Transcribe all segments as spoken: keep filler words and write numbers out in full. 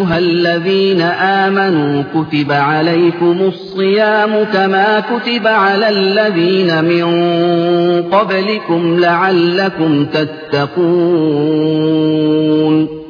أيها الذين آمنوا كتب عليكم الصيام كما كتب على الذين من قبلكم لعلكم تتقون.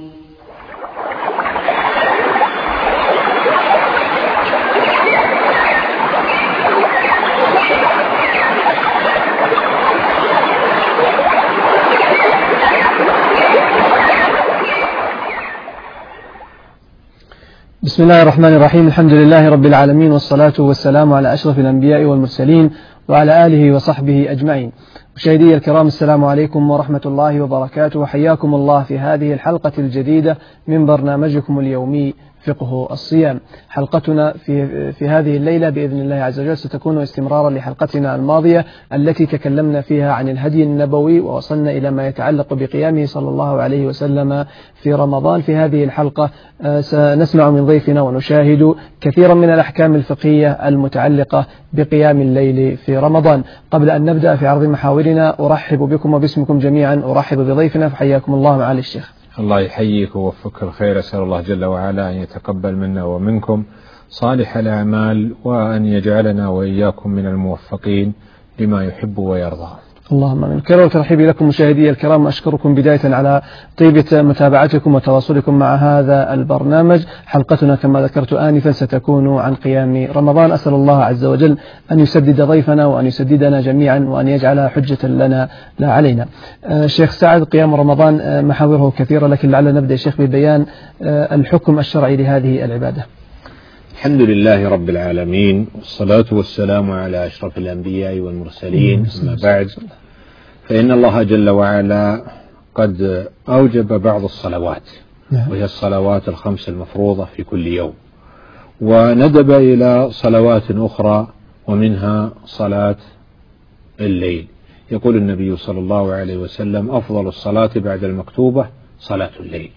بسم الله الرحمن الرحيم. الحمد لله رب العالمين، والصلاة والسلام على أشرف الأنبياء والمرسلين وعلى آله وصحبه أجمعين. مشاهدي الكرام، السلام عليكم ورحمة الله وبركاته، وحياكم الله في هذه الحلقة الجديدة من برنامجكم اليومي فقه الصيام. حلقتنا في, في هذه الليلة بإذن الله عز وجل ستكون استمرارا لحلقتنا الماضية التي تكلمنا فيها عن الهدي النبوي ووصلنا إلى ما يتعلق بقيامه صلى الله عليه وسلم في رمضان. في هذه الحلقة سنسمع من ضيفنا ونشاهد كثيرا من الأحكام الفقهية المتعلقة بقيام الليل في رمضان. قبل أن نبدأ في عرض محاورنا أرحب بكم وباسمكم جميعا أرحب بضيفنا، فحياكم الله معالي الشيخ. الله يحييك ووفقك الخير. أسأل الله جل وعلا أن يتقبل منا ومنكم صالح الأعمال، وأن يجعلنا وإياكم من الموفقين لما يحب ويرضى. اللهم آمين. كرر ترحيبي لكم مشاهدي الكرام، أشكركم بداية على طيبة متابعتكم وتواصلكم مع هذا البرنامج. حلقتنا كما ذكرت آنفا ستكون عن قيام رمضان. أسأل الله عز وجل أن يسدد ضيفنا وأن يسددنا جميعا وأن يجعلها حجة لنا لا علينا. آه شيخ سعد، قيام رمضان آه محاوره كثيرة، لكن لعل نبدأ الشيخ ببيان آه الحكم الشرعي لهذه العبادة. الحمد لله رب العالمين، والصلاة والسلام على أشرف الأنبياء والمرسلين، أما بعد، فإن الله جل وعلا قد أوجب بعض الصلوات، وهي الصلوات الخمس المفروضة في كل يوم، وندب إلى صلوات أخرى ومنها صلاة الليل. يقول النبي صلى الله عليه وسلم: أفضل الصلاة بعد المكتوبة صلاة الليل.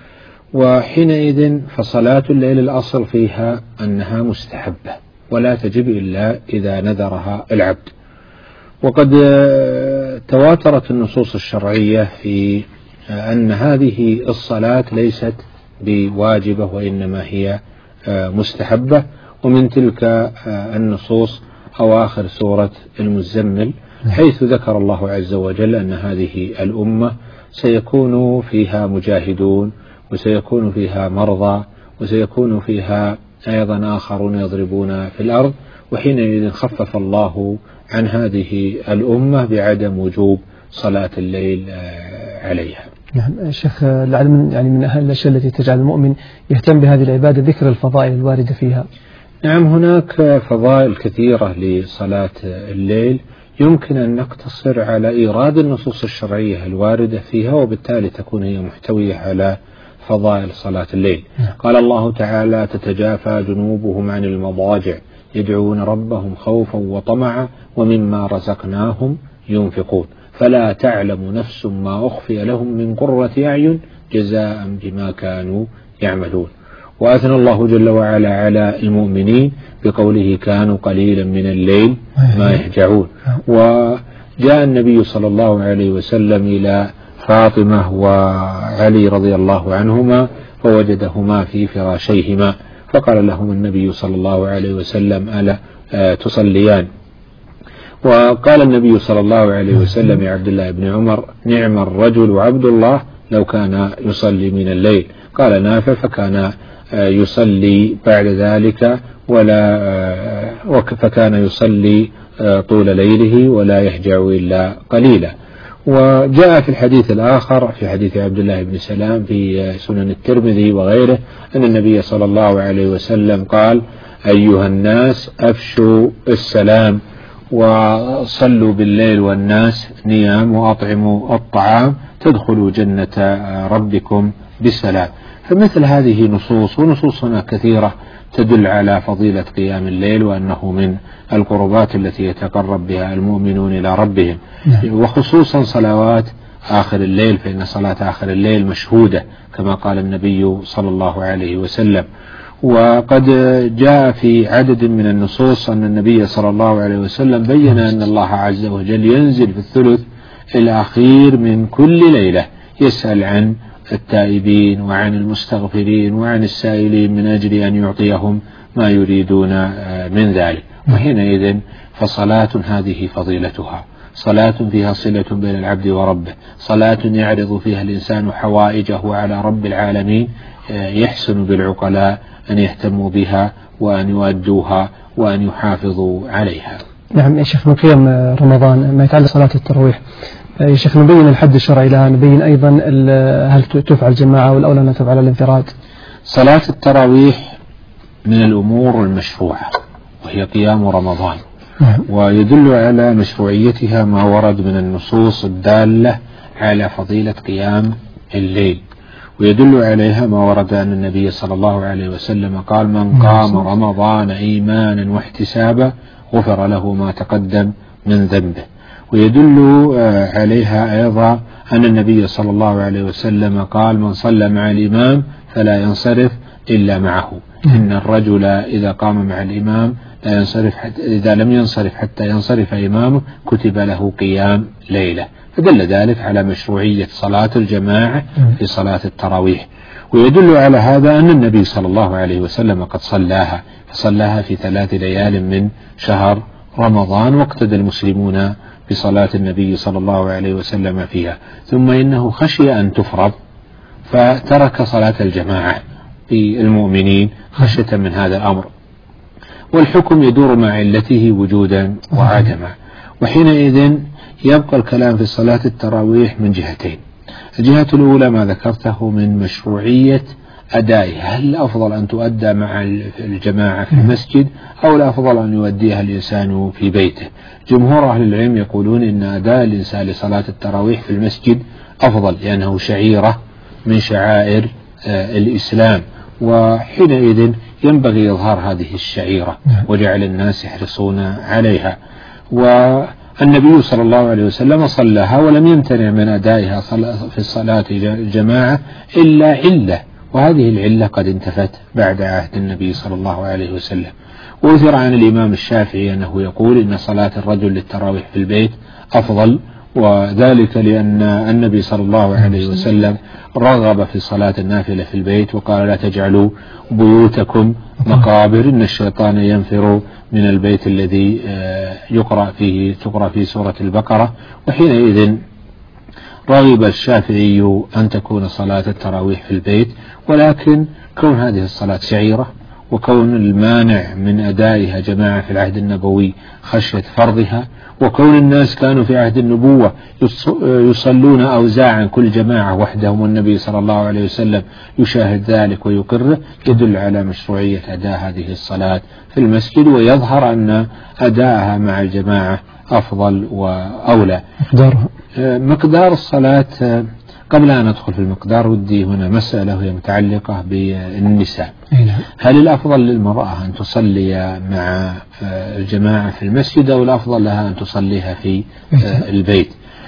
وحينئذ فصلاة الليل الأصل فيها أنها مستحبة ولا تجب إلا إذا نذرها العبد. وقد تواترت النصوص الشرعية في أن هذه الصلاة ليست بواجبة وإنما هي مستحبة، ومن تلك النصوص أواخر سورة المزمل، حيث ذكر الله عز وجل أن هذه الأمة سيكون فيها مجاهدون، وسيكون فيها مرضى، وسيكون فيها أيضا آخرون يضربون في الأرض، وحينئذ خفف الله عن هذه الأمة بعدم وجوب صلاة الليل عليها. نعم شيخ، لعل من يعني من أهم الأشياء التي تجعل المؤمن يهتم بهذه العبادة ذكر الفضائل الواردة فيها. نعم، هناك فضائل كثيرة لصلاة الليل، يمكن أن نقتصر على إيراد النصوص الشرعية الواردة فيها، وبالتالي تكون هي محتوية على فضائل صلاة الليل. قال الله تعالى: تتجافى جنوبهم عن المضاجع يدعون ربهم خوفا وطمعا ومما رزقناهم ينفقون فلا تعلم نفس ما أخفي لهم من قرة أعين جزاء بما كانوا يعملون. وأثنى الله جل وعلا على المؤمنين بقوله: كانوا قليلا من الليل ما يهجعون. وجاء النبي صلى الله عليه وسلم إلى فاطمة وعلي رضي الله عنهما فوجدهما في فراشيهما، فقال لهم النبي صلى الله عليه وسلم: ألا تصليان؟ وقال النبي صلى الله عليه وسلم لعبد الله بن عمر: نعم الرجل عبد الله لو كان يصلي من الليل. قال نافع: فكان يصلي بعد ذلك ولا فكان يصلي طول ليله ولا يهجع إلا قليلا. وجاء في الحديث الآخر في حديث عبد الله بن سلام في سنن الترمذي وغيره أن النبي صلى الله عليه وسلم قال: أيها الناس أفشوا السلام وصلوا بالليل والناس نيام وأطعموا الطعام تدخلوا جنة ربكم بالسلام. فمثل هذه نصوص ونصوصنا كثيرة تدل على فضيلة قيام الليل، وأنه من القربات التي يتقرب بها المؤمنون إلى ربهم، وخصوصا صلوات آخر الليل، فإن صلاة آخر الليل مشهودة كما قال النبي صلى الله عليه وسلم. وقد جاء في عدد من النصوص أن النبي صلى الله عليه وسلم بين أن الله عز وجل ينزل في الثلث الأخير من كل ليلة يسأل عن التائبين وعن المستغفرين وعن السائلين من أجل أن يعطيهم ما يريدون من ذلك. وحينئذ فصلاة هذه فضيلتها صلاة فيها صلة بين العبد وربه، صلاة يعرض فيها الإنسان حوائجه على رب العالمين، يحسن بالعقلاء أن يهتموا بها وأن يؤدوها وأن يحافظوا عليها. نعم يا شيخ، من قيم رمضان ما يتعلق صلاة التراويح يا شيخ، نبين الحد الشرعي لها، نبين أيضا هل تفعل جماعة والأولى أن تفعل الانفراد. صلاة التراويح من الأمور المشروعة وهي قيام رمضان، ويدل على مشروعيتها ما ورد من النصوص الدالة على فضيلة قيام الليل، ويدل عليها ما ورد أن النبي صلى الله عليه وسلم قال: من قام رمضان إيمانا واحتسابا غفر له ما تقدم من ذنبه. ويدل عليها أيضا أن النبي صلى الله عليه وسلم قال: من صلى مع الإمام فلا ينصرف إلا معه، إن الرجل إذا قام مع الإمام لا ينصرف حتى إذا لم ينصرف حتى ينصرف إمامه كتب له قيام ليلة. فدل ذلك على مشروعية صلاة الجماعة في صلاة التراويح. ويدل على هذا أن النبي صلى الله عليه وسلم قد صلاها، فصلاها في ثلاث ليال من شهر رمضان، واقتدى المسلمون بصلاة النبي صلى الله عليه وسلم فيها. ثم إنه خشي أن تفرض فترك صلاة الجماعة بالمؤمنين خشية من هذا الأمر، والحكم يدور مع علته وجودا وعدما. وحينئذ يبقى الكلام في صلاة التراويح من جهتين. الجهة الأولى ما ذكرته من مشروعية أدائها، هل الأفضل أن تؤدى مع الجماعة في المسجد أو الأفضل أن يؤديها الإنسان في بيته؟ جمهور أهل العلم يقولون إن أداء الإنسان لصلاة التراويح في المسجد أفضل، لأنه شعيرة من شعائر الإسلام، وحينئذ ينبغي إظهار هذه الشعيرة وجعل الناس يحرصون عليها. والنبي صلى الله عليه وسلم صلىها ولم يمتنع من أدائها في الصلاة الجماعة إلا علة، وهذه العلة قد انتفت بعد عهد النبي صلى الله عليه وسلم. وأثر عن الإمام الشافعي أنه يقول إن صلاة الرجل للتراويح في البيت أفضل، وذلك لأن النبي صلى الله عليه وسلم رغب في صلاة النافلة في البيت وقال: لا تجعلوا بيوتكم مقابر، إن الشيطان ينفر من البيت الذي يقرأ فيه تقرأ فيه سورة البقرة. وحينئذ رغب الشافعي أن تكون صلاة التراويح في البيت، ولكن كون هذه الصلاة شعيرة وكون المانع من أدائها جماعة في العهد النبوي خشية فرضها، وكون الناس كانوا في عهد النبوة يصلون أوزاعا كل جماعة وحدهم والنبي صلى الله عليه وسلم يشاهد ذلك ويقره، يدل على مشروعية أداء هذه الصلاة في المسجد، ويظهر أن أداءها مع الجماعة أفضل وأولى. مقدارها مقدار الصلاة، قبل أن أدخل في المقدار ودي هنا مسألة وهي متعلقة بالنساء. هل الأفضل للمرأة أن تصلي مع الجماعة في المسجد أو الأفضل لها أن تصليها في البيت؟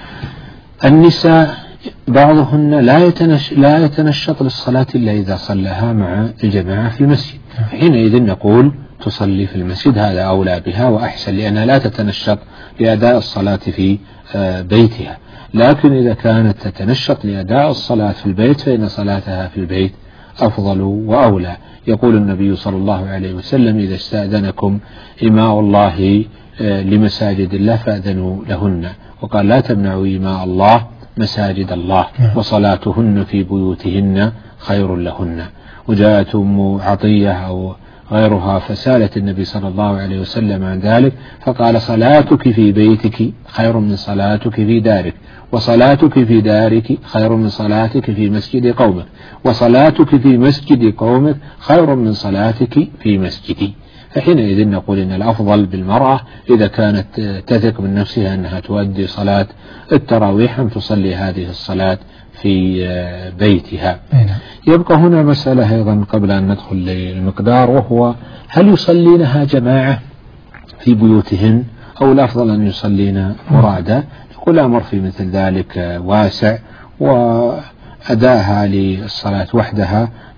النساء بعضهن لا يتنش لا يتنشط للصلاة إلا إذا صلىها مع الجماعة في المسجد، حينئذ نقول تصلي في المسجد، هذا أولى بها وأحسن، لأنها لا تتنشط لأداء الصلاة في بيتها. لكن إذا كانت تتنشط لأداء الصلاة في البيت فإن صلاتها في البيت أفضل وأولى. يقول النبي صلى الله عليه وسلم: إذا استأذنكم إماء الله لمساجد الله فأذنوا لهن، وقال: لا تمنعوا إماء الله مساجد الله وصلاتهن في بيوتهن خير لهن. وجاءت أم عطية أو غيرها فسالت النبي صلى الله عليه وسلم عن ذلك فقال: صلاتك في بيتك خير من صلاتك في دارك، وصلاتك في دارك خير من صلاتك في مسجد قومك، وصلاتك في مسجد قومك خير من صلاتك في مسجدي. فحينئذ نقول إن الأفضل بالمرأة إذا كانت تثق من نفسها أنها تؤدي صلاة التراويح أن تصلي هذه الصلاة في بيتها. يبقى هنا مسألة أيضا قبل أن ندخل للمقدار، وهو هل يصلينها جماعة في بيوتهن أو الأفضل أن يصلين مرادا؟ نقول الأمر في مثل ذلك واسع، وأداها للصلاة وحدها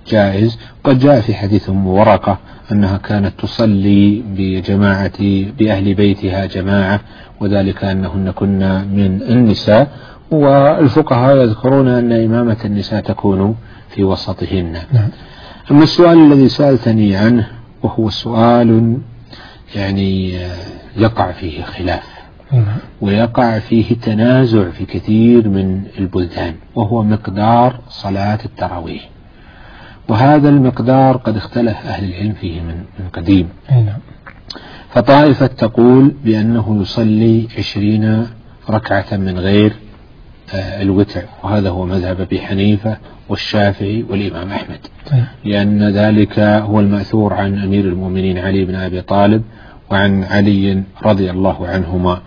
جائز. قد جاء في حديث أم ورقة أنها كانت تصلي بجماعة بأهل بيتها جماعة، وذلك أنهن كنا من النساء، والفقهاء يذكرون أن إمامة النساء تكون في وسطهن. أما السؤال الذي سألتني عنه وهو سؤال يعني يقع فيه خلاف ويقع فيه تنازع في كثير من البلدان، وهو مقدار صلاة التراويح. وهذا المقدار قد اختلف أهل العلم فيه من قديم. فطائفة تقول بأنه يصلي عشرين ركعة من غير الوتر، وهذا هو مذهب أبي حنيفة والشافعي والإمام أحمد، لأن ذلك هو المأثور عن أمير المؤمنين علي بن أبي طالب وعن علي رضي الله عنهما.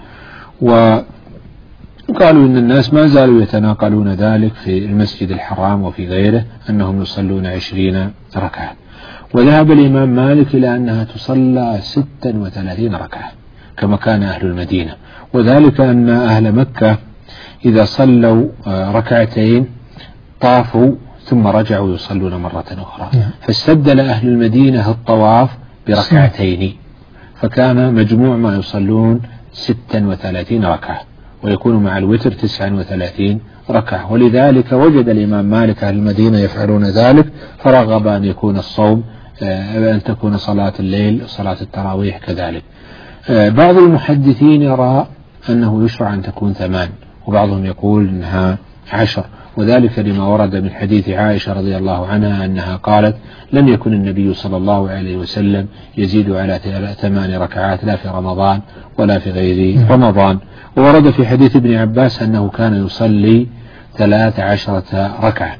وقالوا إن الناس ما زالوا يتناقلون ذلك في المسجد الحرام وفي غيره أنهم يصلون عشرين ركعة. وذهب الإمام مالك إلى أنها تصلى ستا وثلاثين ركعة كما كان أهل المدينة، وذلك أن أهل مكة إذا صلوا ركعتين طافوا ثم رجعوا يصلون مرة أخرى، فاستبدل أهل المدينة الطواف بركعتين، فكان مجموع ما يصلون ستا وثلاثين ركعة، ويكون مع الوتر تسعا وثلاثين ركعة. ولذلك وجد الإمام مالك أهل المدينة يفعلون ذلك، فرغب أن يكون الصوم أن تكون صلاة الليل صلاة التراويح كذلك. بعض المحدثين يرى أنه يشرع أن تكون ثمان، وبعضهم يقول أنها عشر، وذلك لما ورد من حديث عائشة رضي الله عنها أنها قالت: لم يكن النبي صلى الله عليه وسلم يزيد على ثمان ركعات لا في رمضان ولا في غير رمضان. وورد في حديث ابن عباس أنه كان يصلي ثلاث عشرة ركعة.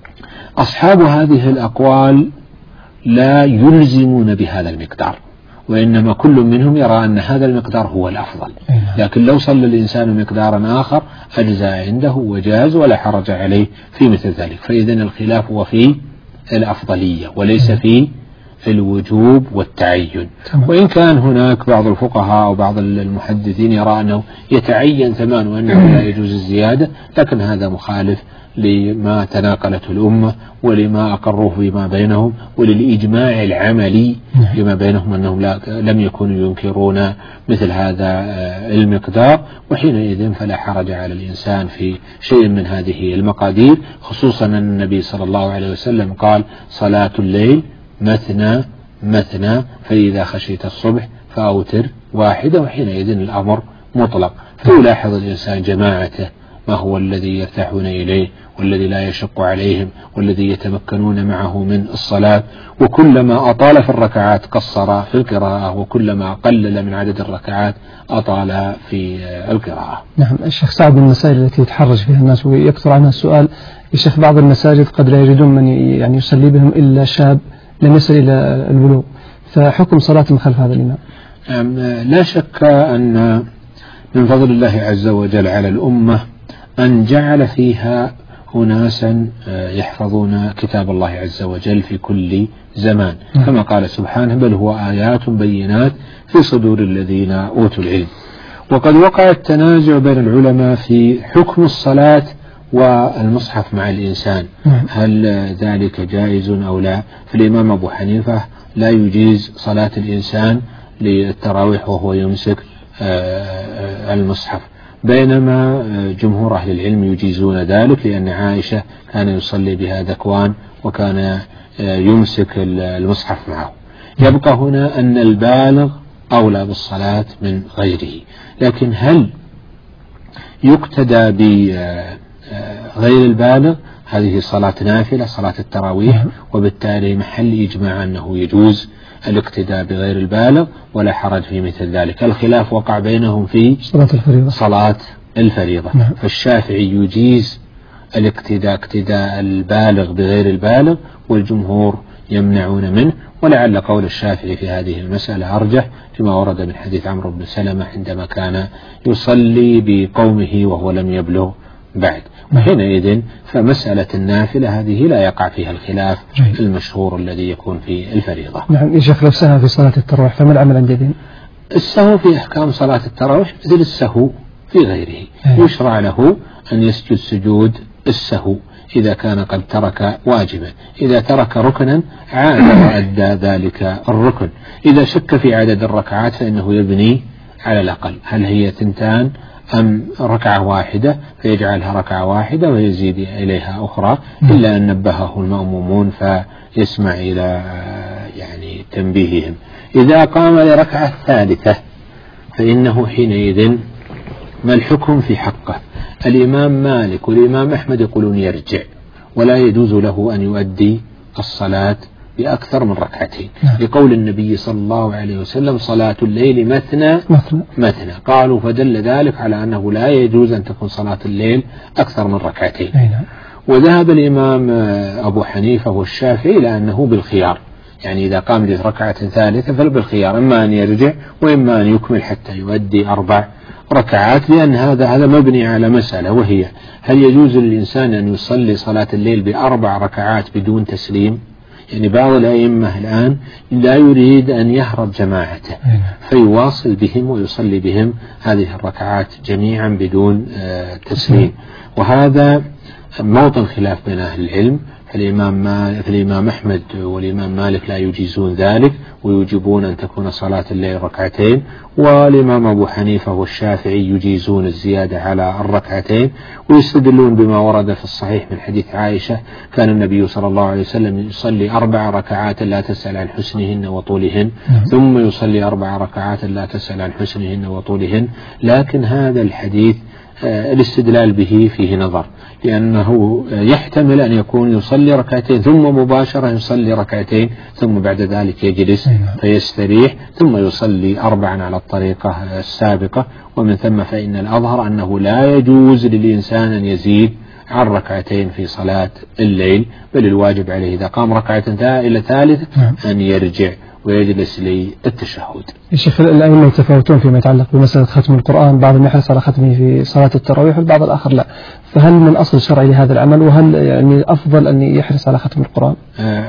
أصحاب هذه الأقوال لا يلزمون بهذا المقدار، وإنما كل منهم يرى أن هذا المقدار هو الأفضل، لكن لو صلى الإنسان مقدارا آخر أجزاء عنده وجاز ولا حرج عليه في مثل ذلك. فإذن الخلاف هو في الأفضلية وليس في الوجوب والتعين. وإن كان هناك بعض الفقهاء أو بعض المحدثين يرى أنه يتعين ثمان وأنه لا يجوز الزيادة، لكن هذا مخالف لما تناقلته الأمة ولما أقروه فيما بينهم وللإجماع العملي فيما بينهم أنهم لا لم يكونوا ينكرون مثل هذا المقدار. وحينئذ فلا حرج على الإنسان في شيء من هذه المقادير، خصوصا أن النبي صلى الله عليه وسلم قال: صلاة الليل مثنى مثنى، فإذا خشيت الصبح فأوتر واحدة، وحينئذ الأمر مطلق. فيلاحظ الإنسان جماعته ما هو الذي يرتاحون إليه والذي لا يشق عليهم والذي يتمكنون معه من الصلاة، وكلما أطال في الركعات قصر في القراءة، وكلما قلل من عدد الركعات أطال في القراءة. نعم. الشيخ سعد، من المسائل التي يتحرج فيها الناس ويكثر عنها السؤال: الشيخ بعض المساجد قد لا يجدون من يعني يصلي بهم إلا شاب لم يصل إلى البلوغ، فحكم صلاة من خلف هذا الإمام؟ لا شك أن من فضل الله عز وجل على الأمة أن جعل فيها أناسا يحفظون كتاب الله عز وجل في كل زمان، كما قال سبحانه: بل هو آيات بينات في صدور الذين أوتوا العلم. وقد وقع التنازع بين العلماء في حكم الصلاة والمصحف مع الإنسان، هل ذلك جائز أو لا؟ فالإمام أبو حنيفة لا يجيز صلاة الإنسان للتراويح وهو يمسك المصحف، بينما جمهور أهل العلم يجيزون ذلك، لأن عائشة كان يصلي بها ذكوان وكان يمسك المصحف معه. يبقى هنا أن البالغ أولى بالصلاة من غيره، لكن هل يقتدى بغير البالغ؟ هذه صلاة نافلة، صلاة التراويح، وبالتالي محل إجماع أنه يجوز الاقتداء بغير البالغ ولا حرج في مثل ذلك. الخلاف وقع بينهم في صلاة الفريضة, صلاة الفريضة. نعم. فالشافعي يجيز الاقتداء اقتداء البالغ بغير البالغ، والجمهور يمنعون منه، ولعل قول الشافعي في هذه المسألة أرجح لما ورد من حديث عمرو بن سلمة عندما كان يصلي بقومه وهو لم يبلغ بعد. وحينئذ فمسألة النافلة هذه لا يقع فيها الخلاف المشهور الذي يكون في الفريضة. نعم. يا شيخ، لو سهى في صلاة التراويح فما العمل عند الدين؟ السهو في أحكام صلاة التراويح مثل السهو في غيره، يشرع له أن يسجد سجود السهو إذا كان قد ترك واجبا. إذا ترك ركنا عاد وأدى ذلك الركن. إذا شك في عدد الركعات فإنه يبني على الأقل، هل هي ثنتان أم ركعة واحدة، فيجعلها ركعة واحدة ويزيد إليها أخرى، إلا أن نبهه المأمومون فيسمع إلى يعني تنبيههم. إذا قام لركعة ثالثة فإنه حينئذ ما الحكم في حقه؟ الإمام مالك والإمام أحمد يقولون يرجع، ولا يجوز له أن يؤدي الصلاة بأكثر من ركعتين، لقول النبي صلى الله عليه وسلم صلاة الليل مثنى مثنى, مثنى. قالوا فدل ذلك على أنه لا يجوز أن تكون صلاة الليل أكثر من ركعتين. وذهب الإمام أبو حنيفة والشافعي إلى أنه بالخيار، يعني إذا قام لركعة ثالثة فبالخيار، إما أن يرجع وإما أن يكمل حتى يؤدي أربع ركعات، لأن هذا هذا مبني على مسألة، وهي هل يجوز للإنسان أن يصلي صلاة الليل بأربع ركعات بدون تسليم؟ يعني بعض الأئمة الآن لا يريد أن يهرب جماعته فيواصل بهم ويصلي بهم هذه الركعات جميعا بدون تسليم، وهذا موطن خلاف بين أهل العلم. فالإمام, فالإمام أحمد والإمام مالك لا يجيزون ذلك ويجبون أن تكون صلاة الليل ركعتين، والإمام أبو حنيفة والشافعي يجيزون الزيادة على الركعتين، ويستدلون بما ورد في الصحيح من حديث عائشة كان النبي صلى الله عليه وسلم يصلي أربع ركعات لا تسأل عن حسنهن وطولهن، ثم يصلي أربع ركعات لا تسأل عن حسنهن وطولهن. لكن هذا الحديث الاستدلال به فيه نظر، لأنه يحتمل أن يكون يصلي ركعتين ثم مباشرة يصلي ركعتين ثم بعد ذلك يجلس فيستريح ثم يصلي أربعا على الطريقة السابقة، ومن ثم فإن الأظهر أنه لا يجوز للإنسان أن يزيد عن ركعتين في صلاة الليل، بل الواجب عليه إذا قام ركعة إلى ثالث أن يرجع ويجلس للتشهد. الشيخ، الأئمة يتفاوتون فيما يتعلق بمسألة ختم القرآن، بعضهم يحرص على ختمه في صلاة التراويح والبعض الآخر لا، فهل من أصل شرعي لهذا العمل، وهل يعني أفضل أن يحرص على ختم القرآن؟ آه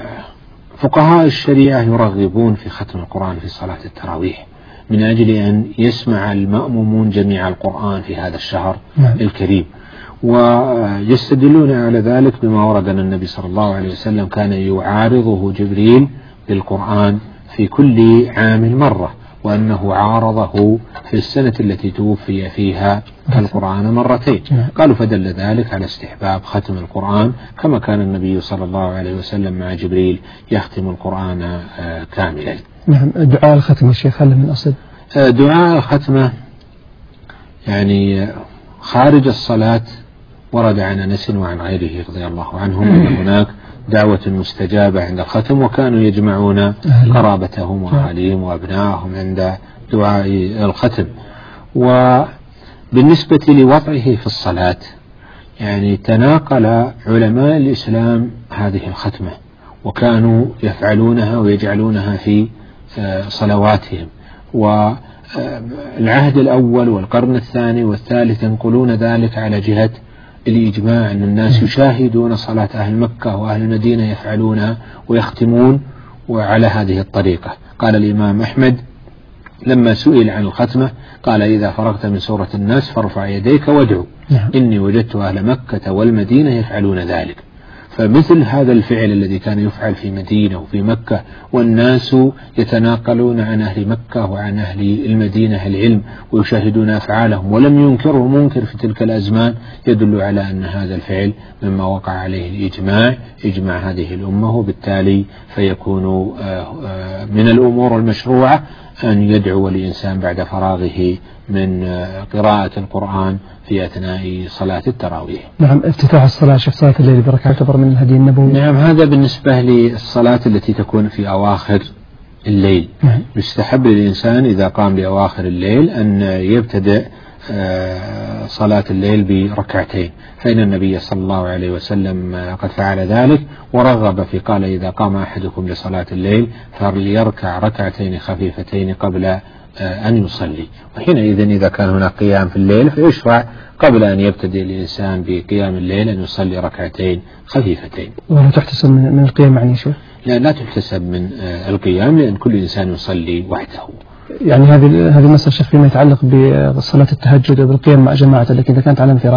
فقهاء الشريعة يرغبون في ختم القرآن في صلاة التراويح من أجل أن يسمع المأمومون جميع القرآن في هذا الشهر نعم. الكريم، ويستدلون على ذلك بما ورد أن النبي صلى الله عليه وسلم كان يعارضه جبريل بالقرآن في كل عام مرة، وأنه عارضه في السنة التي توفي فيها القرآن مرتين. قالوا فدل ذلك على استحباب ختم القرآن، كما كان النبي صلى الله عليه وسلم مع جبريل يختم القرآن كاملا. نعم. دعاء الختم الشيخ هل من أصل؟ دعاء الختمة يعني خارج الصلاة ورد عن أنس وعن غيره رضي الله عنهم أن هناك دعوة مستجابة عند الختم، وكانوا يجمعون قرابتهم وأهاليهم وأبنائهم عند دعاء الختم. وبالنسبة لوضعه في الصلاة يعني تناقل علماء الإسلام هذه الختمة وكانوا يفعلونها ويجعلونها في صلواتهم، والعهد الأول والقرن الثاني والثالث ينقلون ذلك على جهة الإجماع أن الناس يشاهدون صلاة أهل مكة وأهل المدينة يفعلونها ويختمون وعلى هذه الطريقة. قال الإمام أحمد لما سئل عن الختمة قال إذا فرغت من سورة الناس فارفع يديك وادعو إني وجدت أهل مكة والمدينة يفعلون ذلك. فمثل هذا الفعل الذي كان يفعل في مدينة وفي مكة والناس يتناقلون عن أهل مكة وعن أهل المدينة العلم ويشاهدون أفعالهم ولم ينكره منكر في تلك الأزمان، يدل على أن هذا الفعل مما وقع عليه الإجماع إجماع هذه الأمة، وبالتالي فيكون من الأمور المشروعة أن يدعو الإنسان بعد فراغه من قراءة القرآن في أثناء صلاة التراويح. نعم. افتتاح الصلاة شيخ صلاة الليل بركة يعتبر من الهدي النبوي. نعم. هذا بالنسبة للصلاة التي تكون في أواخر الليل. نعم. يستحب للإنسان إذا قام بأواخر الليل أن يبتدأ صلاة الليل بركعتين، فإن النبي صلى الله عليه وسلم قد فعل ذلك ورغب في قال إذا قام أحدكم لصلاة الليل فليركع ركعتين خفيفتين قبل أن يصلي، وحينئذ إذا كان هناك قيام في الليل فيشرع قبل أن يبتدئ الإنسان بقيام الليل أن يصلي ركعتين خفيفتين. ولا تحتسب من القيام يعني شو؟ لا لا تحتسب من القيام، لأن كل إنسان يصلي وحده. يعني هذه هذه المسألة شيخ فيما يتعلق بصلاة التهجد وبالقيام مع جماعة، لكن إذا كانت على انفراد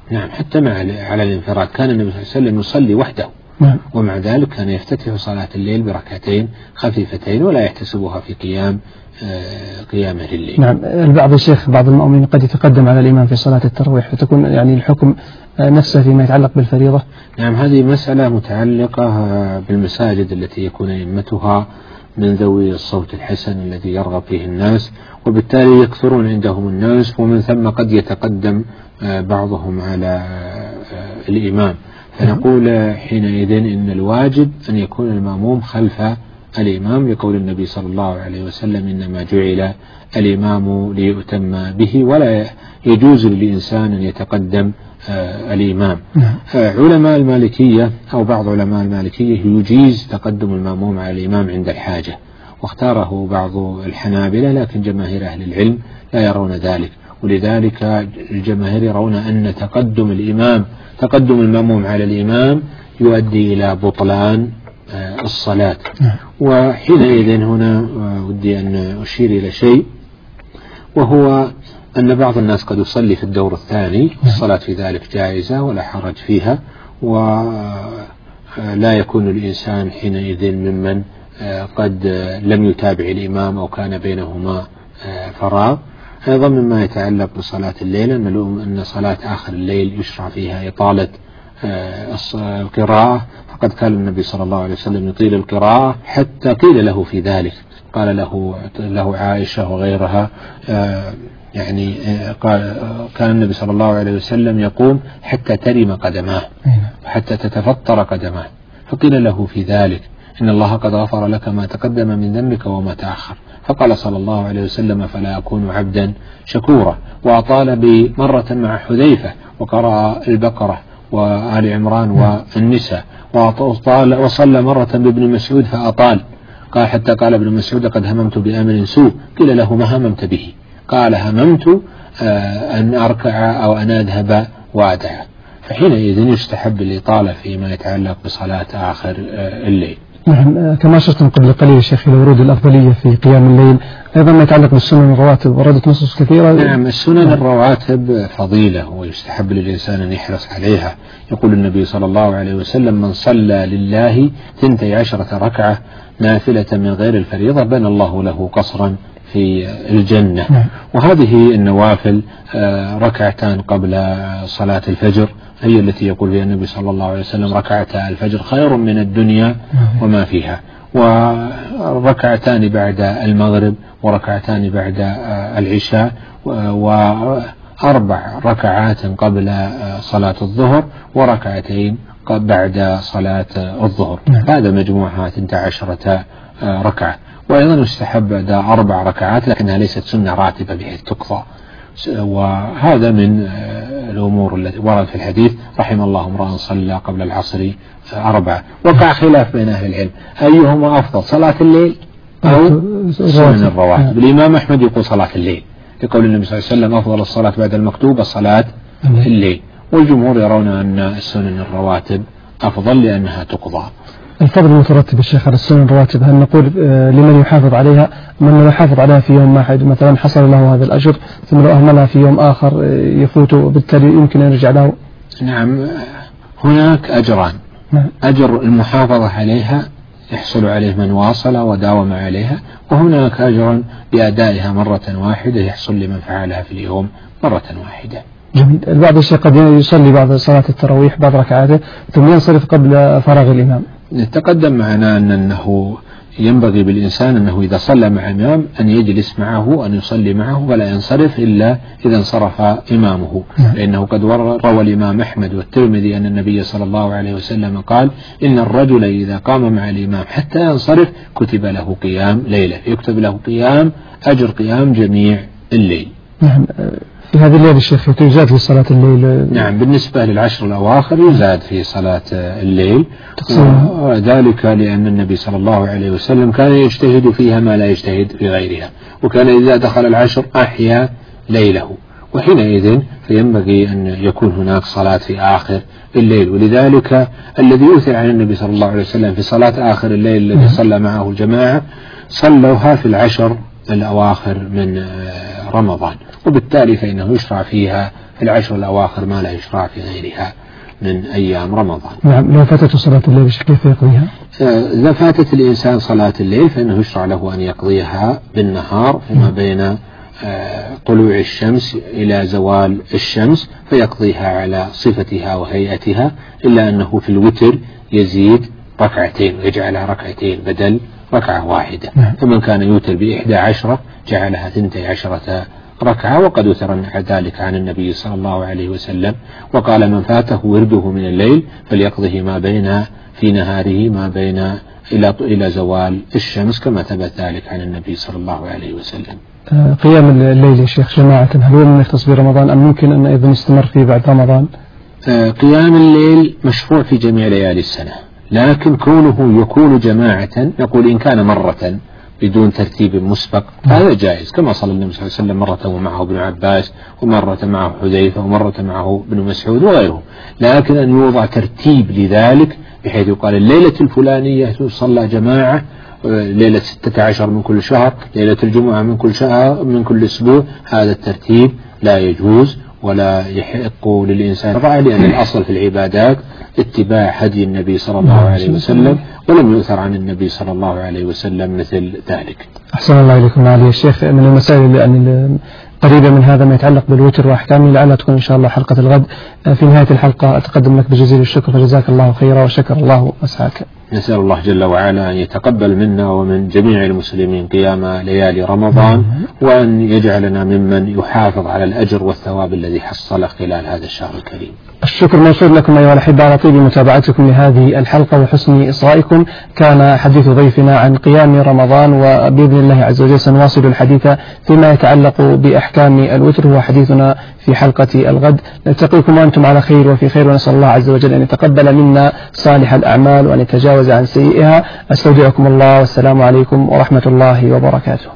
نعم حتى مع على الانفراد كان النبي صلى الله عليه وسلم يصلي وحده، نعم. ومع ذلك كان يفتتح صلاة الليل بركعتين خفيفتين ولا يحتسبها في قيام قيام الليل. نعم. البعض الشيخ بعض المؤمنين قد يتقدم على الإمام في صلاة التراويح فتكون يعني الحكم نفسه فيما يتعلق بالفريضة. نعم هذه مسألة متعلقة بالمساجد التي يكون أئمتها من ذوي الصوت الحسن الذي يرغب فيه الناس، وبالتالي يكثرون عندهم الناس، ومن ثم قد يتقدم بعضهم على الإمام، فنقول حينئذ إن الواجب أن يكون المأموم خلف الإمام لقول النبي صلى الله عليه وسلم إنما جعل الإمام ليؤتم به، ولا يجوز للإنسان أن يتقدم الإمام. علماء المالكية أو بعض علماء المالكية يجيز تقدم المأموم على الإمام عند الحاجة، واختاره بعض الحنابلة، لكن جماهير أهل العلم لا يرون ذلك، ولذلك الجماهير يرون أن تقدم الإمام تقدم المأموم على الإمام يؤدي إلى بطلان الصلاة. وحينئذ هنا ودي أن أشير إلى شيء، وهو أن بعض الناس قد يصلي في الدور الثاني، الصلاة في ذلك جائزة ولا حرج فيها، ولا يكون الإنسان حينئذ ممن قد لم يتابع الإمام أو كان بينهما فراغ. أيضا مما يتعلق بصلاة الليل أن صلاة آخر الليل يشرع فيها إطالة القراءة، فقد كان النبي صلى الله عليه وسلم يطيل القراءة حتى قيل له في ذلك، قال له له عائشة وغيرها يعني قال كان النبي صلى الله عليه وسلم يقوم حتى ترم قدماه وحتى تتفطر قدماه، فقيل له في ذلك إن الله قد غفر لك ما تقدم من ذنبك وما تأخر، فقال صلى الله عليه وسلم فلا أكون عبدا شكورا. وأطال بمرة مع حذيفة وقرأ البقرة وآل عمران والنساء، وأطال وصلى مرة بابن مسعود فأطال، قال حتى قال ابن مسعود قد هممت بأمر سوء، قيل له ما هممت به؟ قال هممت أن أركع أو أن أذهب وأدعى. فحينئذ يستحب الإطالة فيما يتعلق بصلاة آخر الليل. نعم. كما أشرتم قبل قليل الشيخ إلى ورود الأفضلية في قيام الليل، أيضا ما يتعلق بالسنن الرواتب وردت نصوص كثيرة. نعم السنن الرواتب فضيلة ويستحب للإنسان أن يحرص عليها، يقول النبي صلى الله عليه وسلم من صلى لله ثنتي عشرة ركعة نافلة من غير الفريضة بنى الله له قصرا في الجنة. نعم. وهذه النوافل ركعتان قبل صلاة الفجر هي التي يقول فيها النبي صلى الله عليه وسلم ركعتا الفجر خير من الدنيا وما فيها، وركعتان بعد المغرب وركعتان بعد العشاء، وأربع ركعات قبل صلاة الظهر وركعتين بعد صلاة الظهر. هذا مجموعها اثنتا عشرة ركعة. وأيضا يستحب أربع ركعات لكنها ليست سنة راتبة بحيث تقضى، وهذا من الأمور التي ورد في الحديث رحم الله امرأ صلى قبل العصر أربعة. وقع خلاف بين أهل العلم أيهما أفضل صلاة الليل أو سنن الرواتب. الإمام أحمد يقول صلاة الليل لقول النبي صلى الله عليه وسلم أفضل الصلاة بعد المكتوبة صلاة الليل، والجمهور يرون أن السنن الرواتب أفضل لأنها تقضى. الفضل المترتب الشيخ على السنن الرواتب هل نقول لمن يحافظ عليها من لا يحافظ عليها في يوم واحد مثلا حصل له هذا الأجر، ثم لو أهملها في يوم آخر يفوت وبالتالي يمكن أن يرجع له؟ نعم هناك أجران، أجر المحافظة عليها يحصل عليه من واصل وداوم عليها، وهناك أجر بأدائها مرة واحدة يحصل لمن فعلها في اليوم مرة واحدة. جميل. البعض الشيء قد يصلي بعض صلاة التراويح بعض ركعاته ثم ينصرف قبل فراغ الإمام. تقدم معنا أنه ينبغي بالإنسان أنه إذا صلى مع إمام أن يجلس معه أن يصلي معه ولا ينصرف إلا إذا انصرف إمامه، لأنه قد روى الإمام أحمد والترمذي أن النبي صلى الله عليه وسلم قال إن الرجل إذا قام مع الإمام حتى ينصرف كتب له قيام ليلة، يكتب له قيام أجر قيام جميع الليل. نعم. في هذه الليلة الشيخ يزاد في صلاة الليل؟ نعم بالنسبة للعشر الأواخر يزاد في صلاة الليل، وذلك لأن النبي صلى الله عليه وسلم كان يجتهد فيها ما لا يجتهد في غيرها، وكان إذا دخل العشر أحيا ليله، وحينئذ فينبغي أن يكون هناك صلاة في آخر الليل. ولذلك الذي يؤثر عن النبي صلى الله عليه وسلم في صلاة آخر الليل الذي صلى معه الجماعة صلوها في العشر الأواخر من رمضان، وبالتالي فإنه يشرع فيها في العشر الأواخر ما لا يشرع في غيرها من أيام رمضان. نعم. لو فاتت صلاة الليل كيف يقضيها؟ إذا فاتت الإنسان صلاة الليل فإنه يشرع له أن يقضيها بالنهار فيما بين طلوع الشمس إلى زوال الشمس، فيقضيها على صفتها وهيئتها، إلا أنه في الوتر يزيد ركعتين ويجعلها ركعتين بدل ركعة واحدة. فمن كان يوتر بإحدى عشرة جعلها ثنتي عشرة ركعة، وقد أثر ذلك عن النبي صلى الله عليه وسلم، وقال من فاته ورده من الليل فليقضه ما بين في نهاره ما بين إلى إلى زوال الشمس، كما ثبت ذلك عن النبي صلى الله عليه وسلم. قيام الليل يا شيخ جماعة هل هو من يختص برمضان أم ممكن أن أيضا يستمر فيه بعد رمضان؟ قيام الليل مشروع في جميع ليالي السنة، لكن كونه يكون جماعة نقول إن كان مرة بدون ترتيب مسبق هذا جائز، كما صلى النبي صلى الله عليه وسلم مرة ومعه ابن عباس ومرة معه حذيفة ومرة معه ابن مسعود وغيره، لكن أن يوضع ترتيب لذلك بحيث يقال الليلة الفلانية تصلى جماعة، ليلة ستة عشر من كل شهر، ليلة الجمعة من كل شهر من كل أسبوع، هذا الترتيب لا يجوز ولا يحق للإنسان رفعه، لأن الأصل في العبادات اتباع هدي النبي صلى الله عليه وسلم، ولم يؤثر عن النبي صلى الله عليه وسلم مثل ذلك. أحسن الله إليكم معالي الشيخ. من المسائل اللي قريبة من هذا ما يتعلق بالوتر وأحكامه لعلها تكون إن شاء الله حلقة الغد. في نهاية الحلقة أتقدم لك بجزيل الشكر فجزاك الله خيرا وشكر الله مسعاك. نسأل الله جل وعلا أن يتقبل منا ومن جميع المسلمين قيام ليالي رمضان، وأن يجعلنا ممن يحافظ على الأجر والثواب الذي حصل خلال هذا الشهر الكريم. الشكر موصول لكم أيها الأحبة على طيب متابعتكم لهذه الحلقة وحسن إصغائكم. كان حديث ضيفنا عن قيام رمضان، وبإذن الله عز وجل سنواصل الحديث فيما يتعلق بأحكام الوتر، هو حديثنا في حلقة الغد. نلتقيكم وأنتم على خير وفي خير، ونسأل الله عز وجل أن يتقبل منا صالح الأعمال وأن يتجاوز عن سيئها. أستودعكم الله والسلام عليكم ورحمة الله وبركاته.